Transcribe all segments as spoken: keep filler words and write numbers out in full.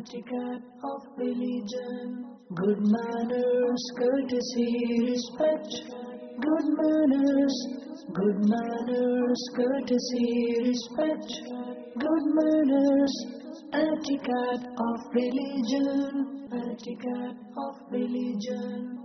etiquette of religion. Good manners, courtesy, respect. Good manners, good manners, courtesy, respect. Good manners, etiquette of religion. Etiquette of religion.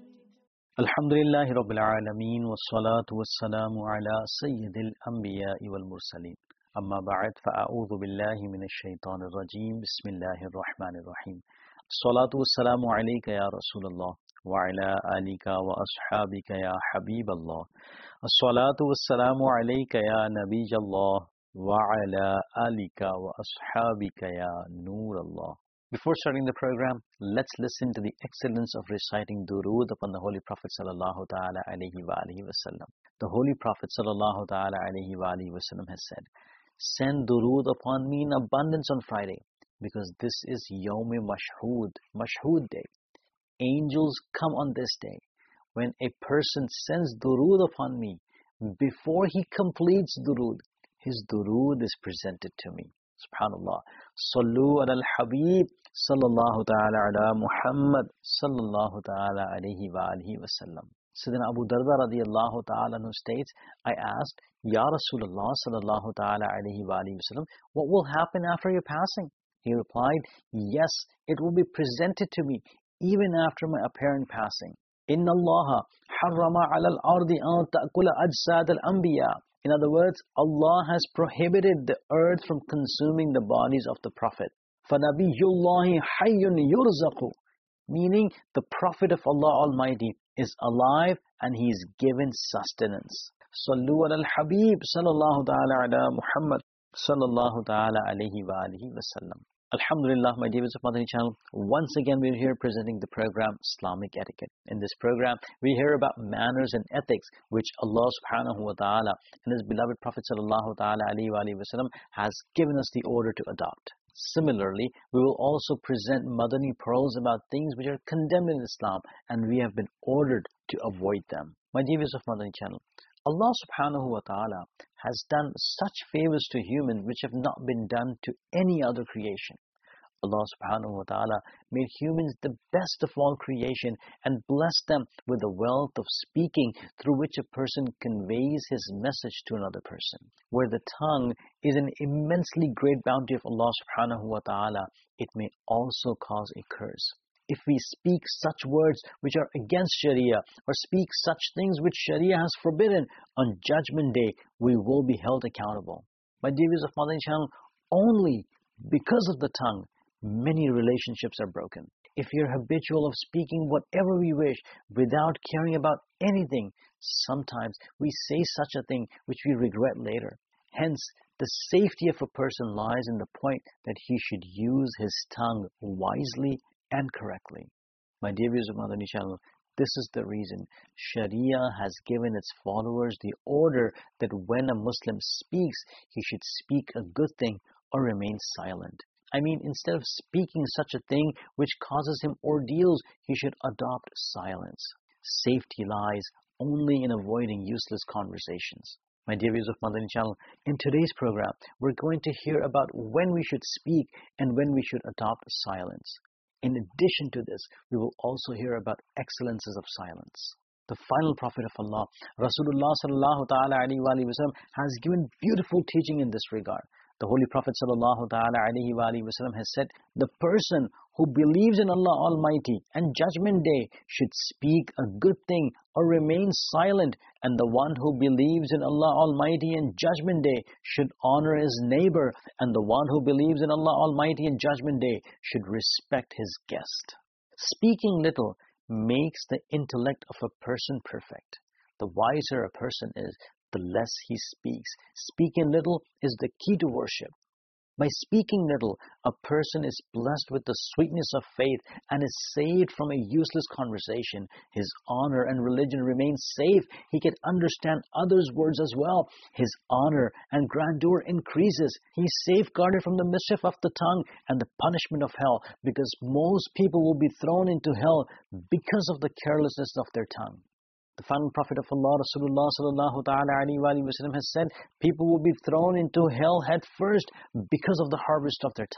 Alhamdulillahi Rabbil Alameen wa salatu wa salamu ala Sayyidil Anbiya'i wal Mursaleen. Amma ba'd, fa'a'udhu billahi minash shaitanir rajim. Bismillahir Rahmanir Rahim. Salatu wa salamu alayka ya Rasulullah wa ala alika wa ashabika ya Habiballah. Salatu wa salamu alayka ya Nabiyallah wa ala alika wa ashabika ya Nurallah. Before starting the program, let's listen to the excellence of reciting durood upon the Holy Prophet sallallahu ta'ala alayhi wa alihi wasallam. The Holy Prophet sallallahu ta'ala alayhi wa alihi wasallam has said, "Send durood upon me in abundance on Friday, because this is Yawm Mashhood, Mashhood day. Angels come on this day. When a person sends durood upon me, before he completes durood, his durood is presented to me." Subhanallah. Sallu ala al-Habib sallallahu ta'ala ala Muhammad sallallahu ta'ala alayhi wa alihi wa sallam. Sayyidina Abu Darda radiyallahu ta'ala who states, I asked, Ya Rasulullah sallallahu ta'ala alayhi wa alihi wa sallam, what will happen after your passing? He replied, yes, it will be presented to me even after my apparent passing. Inna Allah harrama ala al-ardi an ta'kula ajsad al-anbiya. In other words, Allah has prohibited the earth from consuming the bodies of the Prophet. فَنَبِيُّ اللَّهِ حَيٌّ يُرْزَقُ. Meaning, the Prophet of Allah Almighty is alive and he is given sustenance. Sallu ala al-Habib sallallahu ta'ala ala Muhammad sallallahu ta'ala alayhi wa alihi wa sallam. Alhamdulillah, my dear viewers of Madani channel, once again we are here presenting the program Islamic Etiquette. In this program, we hear about manners and ethics which Allah subhanahu wa ta'ala and His beloved Prophet sallallahu ta'ala alayhi wa alihi wa sallam has given us the order to adopt. Similarly, we will also present Madani pearls about things which are condemned in Islam and we have been ordered to avoid them. My dear viewers of Madani channel, Allah subhanahu wa ta'ala has done such favors to humans which have not been done to any other creation. Allah subhanahu wa ta'ala made humans the best of all creation and blessed them with the wealth of speaking through which a person conveys his message to another person. Where the tongue is an immensely great bounty of Allah subhanahu wa ta'ala, it may also cause a curse. If we speak such words which are against Sharia or speak such things which Sharia has forbidden, on Judgment Day we will be held accountable. My dear viewers of Madani channel, only because of the tongue, many relationships are broken. If we are habitual of speaking whatever we wish without caring about anything, sometimes we say such a thing which we regret later. Hence, the safety of a person lies in the point that he should use his tongue wisely and correctly. My dear viewers of Madani channel, this is the reason Sharia has given its followers the order that when a Muslim speaks, he should speak a good thing or remain silent. I mean, instead of speaking such a thing which causes him ordeals, he should adopt silence. Safety lies only in avoiding useless conversations. My dear viewers of Madani channel, in today's program, we're going to hear about when we should speak and when we should adopt silence. In addition to this, we will also hear about excellences of silence. The final Prophet of Allah, Rasulullah sallallahu ta'ala alayhi wa sallam, has given beautiful teaching in this regard. The Holy Prophet sallallahu ta'ala alayhi wa sallam has said, the person who believes in Allah Almighty and Judgment Day should speak a good thing or remain silent, and the one who believes in Allah Almighty and Judgment Day should honor his neighbor, and the one who believes in Allah Almighty and Judgment Day should respect his guest. Speaking little makes the intellect of a person perfect. The wiser a person is, the less he speaks. Speaking little is the key to worship. By speaking little, a person is blessed with the sweetness of faith and is saved from a useless conversation. His honor and religion remain safe. He can understand others' words as well. His honor and grandeur increases. He is safeguarded from the mischief of the tongue and the punishment of hell, because most people will be thrown into hell because of the carelessness of their tongue. The final Prophet of Allah, Rasulullah sallallahu ta'ala alayhi wa sallam, has said, people will be thrown into hell head first because of the harvest of their tongue.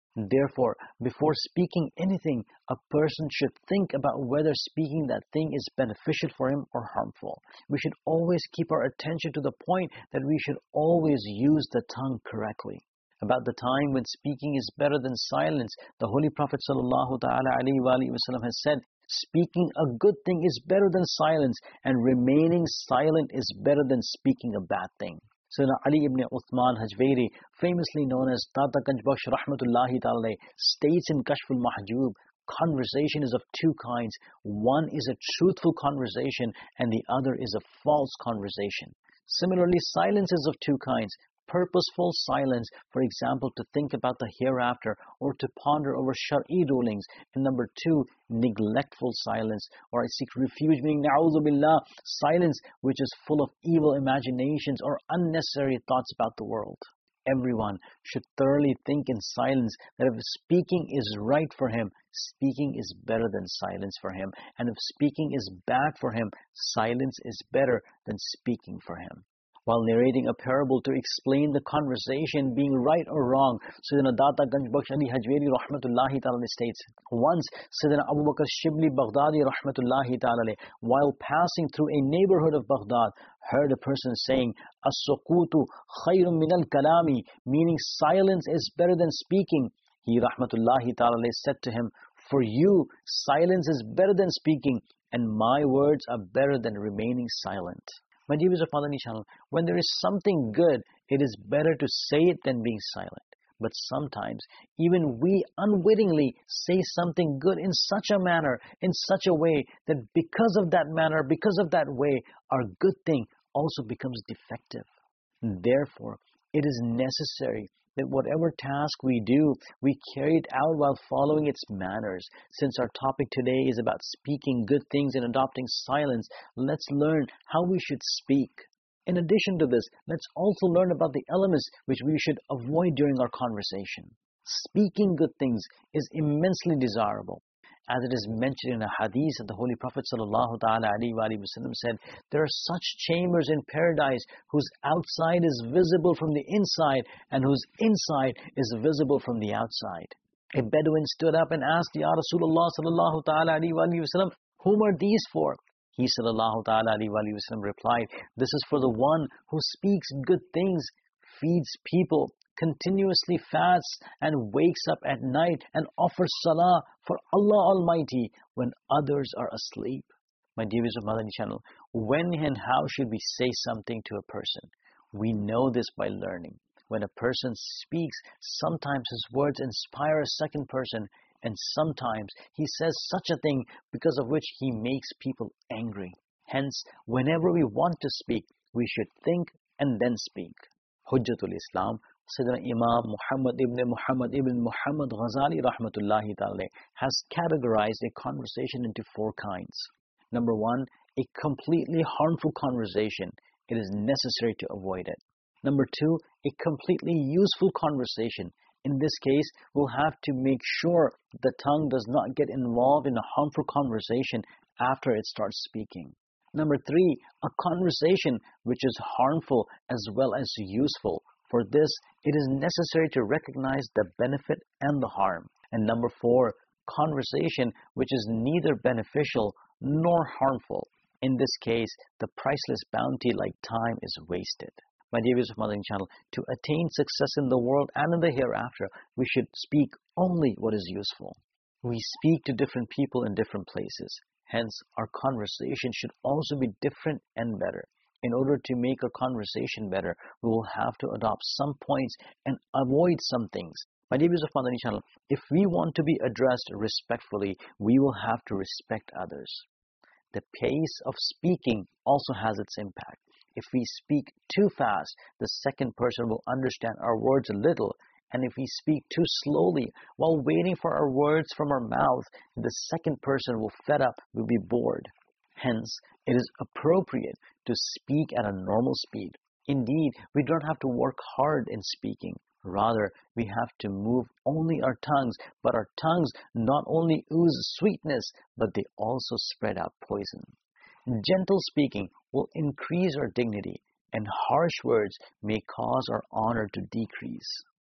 Therefore, before speaking anything, a person should think about whether speaking that thing is beneficial for him or harmful. We should always keep our attention to the point that we should always use the tongue correctly. About the time when speaking is better than silence, the Holy Prophet sallallahu ta'ala alayhi wa alihi wasallam has said, speaking a good thing is better than silence, and remaining silent is better than speaking a bad thing. Sayyidina Ali ibn Uthman Hajwari, famously known as Tata Ganj Bakhsh Rahmatullahi Ta'ala, states in Kashful Mahjoob, conversation is of two kinds. One is a truthful conversation and the other is a false conversation. Similarly, silence is of two kinds. Purposeful silence, for example, to think about the hereafter or to ponder over Shar'i rulings. And number two, neglectful silence, or I seek refuge, meaning na'udhu billah, silence which is full of evil imaginations or unnecessary thoughts about the world. Everyone should thoroughly think in silence that if speaking is right for him, speaking is better than silence for him. And if speaking is bad for him, silence is better than speaking for him. While narrating a parable to explain the conversation being right or wrong, Sayyidina Data Ganj Bakhsh Ali Hajwari Rahmatullahi Ta'ala states, once Sayyidina Abu Bakr Shibli Baghdadi Rahmatullahi Ta'ala, while passing through a neighborhood of Baghdad, heard a person saying, As-sukutu khayrun min al-kalami, meaning silence is better than speaking. He Rahmatullahi Ta'ala said to him, for you, silence is better than speaking, and my words are better than remaining silent. My dear viewers of Madani Channel, when there is something good, it is better to say it than being silent. But sometimes, even we unwittingly say something good in such a manner, in such a way, that because of that manner, because of that way, our good thing also becomes defective. Therefore, it is necessary that whatever task we do, we carry it out while following its manners. Since our topic today is about speaking good things and adopting silence, let's learn how we should speak. In addition to this, let's also learn about the elements which we should avoid during our conversation. Speaking good things is immensely desirable. As it is mentioned in a hadith that the Holy Prophet sallallahu ta'ala alayhi wa sallam said, there are such chambers in paradise whose outside is visible from the inside and whose inside is visible from the outside. A Bedouin stood up and asked, Ya Rasulullah sallallahu ta'ala alayhi wa sallam, whom are these for? He sallallahu ta'ala alayhi wa sallam replied, this is for the one who speaks good things, feeds people, continuously fasts and wakes up at night and offers salah for Allah Almighty when others are asleep. My dear viewers of Madani Channel, when and how should we say something to a person? We know this by learning. When a person speaks, sometimes his words inspire a second person, and sometimes he says such a thing because of which he makes people angry. Hence, whenever we want to speak, we should think and then speak. Hujjatul Islam, Sayyidina Imam Muhammad ibn Muhammad ibn Muhammad Ghazali Rahmatullahi Ta'ala has categorized a conversation into four kinds. Number one, a completely harmful conversation. It is necessary to avoid it. Number two, a completely useful conversation. In this case, we'll have to make sure the tongue does not get involved in a harmful conversation after it starts speaking. Number three, a conversation which is harmful as well as useful. For this, it is necessary to recognize the benefit and the harm. And number four, conversation which is neither beneficial nor harmful. In this case, the priceless bounty like time is wasted. My dear viewers of Madani Channel, to attain success in the world and in the hereafter, we should speak only what is useful. We speak to different people in different places. Hence, our conversation should also be different and better. In order to make our conversation better, we will have to adopt some points and avoid some things. My dear viewers of Madani Channel, if we want to be addressed respectfully, we will have to respect others. The pace of speaking also has its impact. If we speak too fast, the second person will understand our words a little. And if we speak too slowly while waiting for our words from our mouth, the second person will fed up, will be bored. Hence, it is appropriate to speak at a normal speed. Indeed, we don't have to work hard in speaking. Rather, we have to move only our tongues, but our tongues not only ooze sweetness, but they also spread out poison. Gentle speaking will increase our dignity, and harsh words may cause our honor to decrease.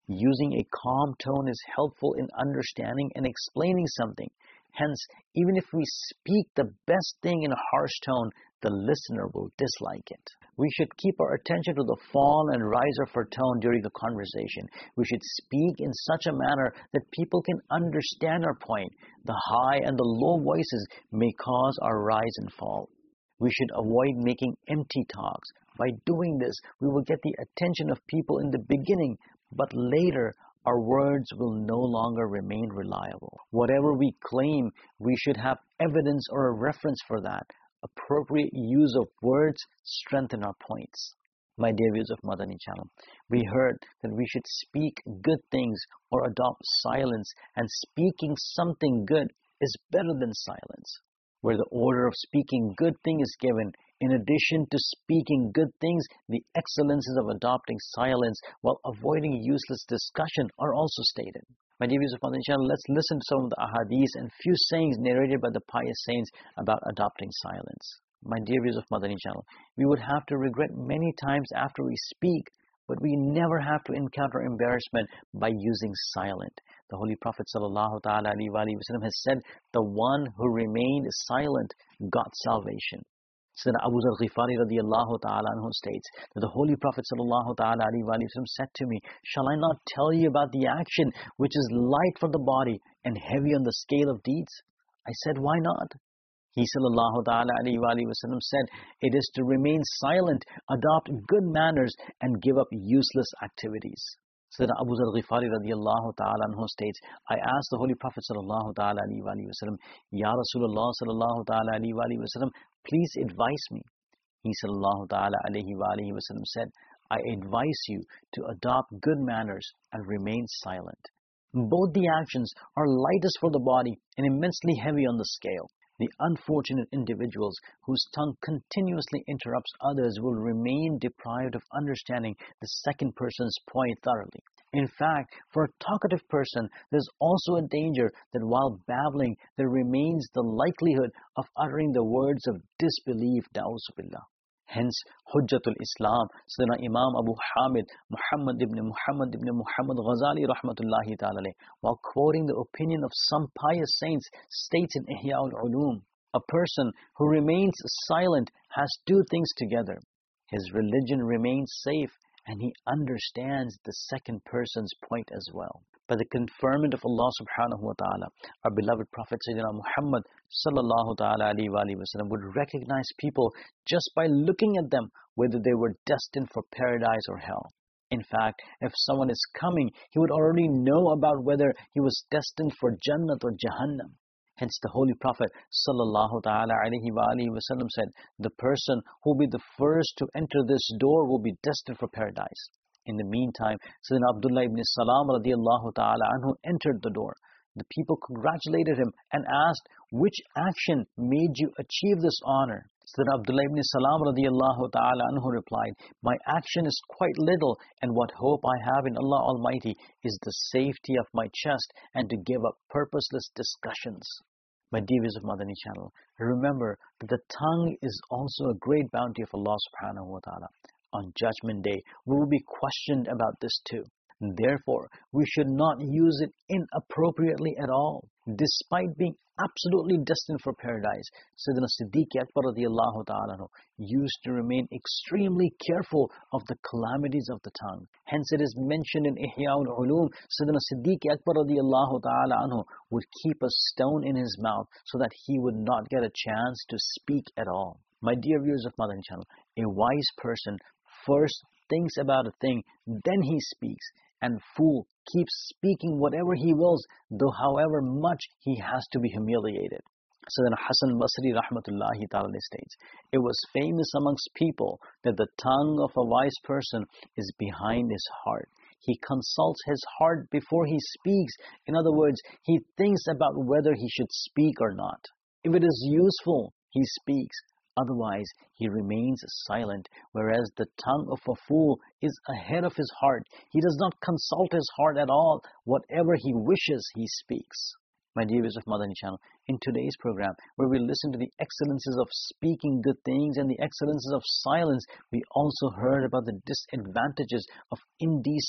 Using a calm tone is helpful in understanding and explaining something. Hence, even if we speak the best thing in a harsh tone, the listener will dislike it. We should keep our attention to the fall and rise of our tone during the conversation. We should speak in such a manner that people can understand our point. The high and the low voices may cause our rise and fall. We should avoid making empty talks. By doing this, we will get the attention of people in the beginning, but later our words will no longer remain reliable. Whatever we claim, we should have evidence or a reference for that. Appropriate use of words strengthen our points. My dear viewers of Madani channel, we heard that we should speak good things or adopt silence, and speaking something good is better than silence. Where the order of speaking good thing is given, in addition to speaking good things, the excellences of adopting silence while avoiding useless discussion are also stated. My dear viewers of Madani channel, let's listen to some of the ahadith and few sayings narrated by the pious saints about adopting silence. My dear viewers of Madani channel, we would have to regret many times after we speak, but we never have to encounter embarrassment by using silent. The Holy Prophet sallallahu ta'ala alayhi wa sallam has said, the one who remained silent got salvation. Sayyidina Abu Dharr Ghifari radiyallahu ta'ala anhu states that the Holy Prophet sallallahu ta'ala alayhi wa sallam said to me, shall I not tell you about the action which is light for the body and heavy on the scale of deeds? I said, why not? He sallallahu ta'ala alayhi wa sallam said, it is to remain silent, adopt good manners, and give up useless activities. Sayyidina Abu Dharr Ghifari radiyallahu ta'ala anhu states, I asked the Holy Prophet sallallahu ta'ala alayhi wa sallam, Ya Rasulullah sallallahu ta'ala alayhi wa sallam, please advise me. He sallallahu ta'ala alayhi wa sallam said, I advise you to adopt good manners and remain silent. Both the actions are lightest for the body and immensely heavy on the scale. The unfortunate individuals whose tongue continuously interrupts others will remain deprived of understanding the second person's point thoroughly. In fact, for a talkative person, there's also a danger that while babbling, there remains the likelihood of uttering the words of disbelief, na'uzubillah. Hence, Hujjatul Islam, Sayyidina Imam Abu Hamid, Muhammad ibn Muhammad ibn Muhammad Ghazali rahmatullahi ta'ala, while quoting the opinion of some pious saints, states in Ihya al-Ulum, a person who remains silent has two things together. His religion remains safe, and he understands the second person's point as well. By the conferment of Allah subhanahu wa ta'ala, our beloved Prophet Sayyidina Muhammad sallallahu ta'ala alayhi wa sallam would recognize people just by looking at them, whether they were destined for paradise or hell. In fact, if someone is coming, he would already know about whether he was destined for Jannat or Jahannam. Hence the Holy Prophet sallallahu ta'ala alayhi wa sallam said, the person who will be the first to enter this door will be destined for paradise. In the meantime, Sayyidina Abdullah ibn Salam radiyallahu ta'ala anhu entered the door. The people congratulated him and asked, which action made you achieve this honor? Sayyidina Abdullah ibn Salam radiyallahu ta'ala anhu replied, my action is quite little, and what hope I have in Allah Almighty is the safety of my chest and to give up purposeless discussions. My dear viewers of Madani channel, remember that the tongue is also a great bounty of Allah subhanahu wa ta'ala. On Judgment Day, we will be questioned about this too. Therefore, we should not use it inappropriately at all. Despite being absolutely destined for paradise, Sayyidina Siddiq Akbar radiyallahu ta'ala used to remain extremely careful of the calamities of the tongue. Hence it is mentioned in Ihya al-Ulum, Sayyidina Siddiq Akbar radiyallahu ta'ala anhu would keep a stone in his mouth so that he would not get a chance to speak at all. My dear viewers of Madani channel, a wise person first thinks about a thing, then he speaks, and fool keeps speaking whatever he wills, though however much he has to be humiliated. So then Hasan Basri rahmatullahi ta'ala states, it was famous amongst people that the tongue of a wise person is behind his heart. He consults his heart before he speaks. In other words, he thinks about whether he should speak or not. If it is useful, he speaks. Otherwise, he remains silent, whereas the tongue of a fool is ahead of his heart. He does not consult his heart at all. Whatever he wishes, he speaks. My dear viewers of Madani channel, in today's program, where we listen to the excellences of speaking good things and the excellences of silence, we also heard about the disadvantages of indecent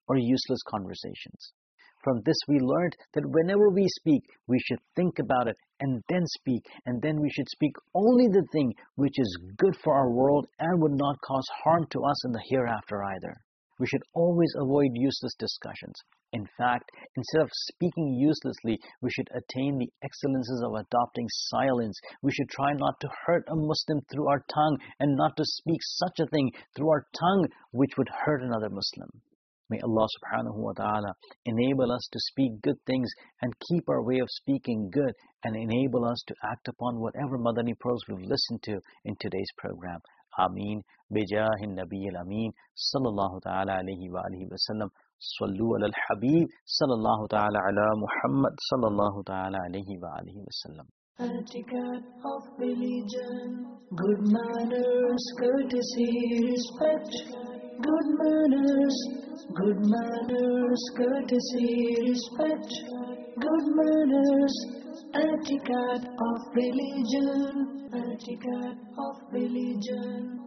or useless conversations. From this we learned that whenever we speak, we should think about it and then speak, and then we should speak only the thing which is good for our world and would not cause harm to us in the hereafter either. We should always avoid useless discussions. In fact, instead of speaking uselessly, we should attain the excellences of adopting silence. We should try not to hurt a Muslim through our tongue and not to speak such a thing through our tongue which would hurt another Muslim. May Allah subhanahu wa ta'ala enable us to speak good things and keep our way of speaking good, and enable us to act upon whatever Madani prose we've listened to in today's program. Ameen. Bijahin Nabi al-Ameen sallallahu ta'ala alayhi wa alihi wa sallam. Sallu ala al-Habib sallallahu ta'ala ala Muhammad sallallahu ta'ala alayhi wa alihi wa sallam. Etiquette of religion, good manners, courtesy, respect. Good manners, good manners, courtesy, respect. Good manners, etiquette of religion, etiquette of religion.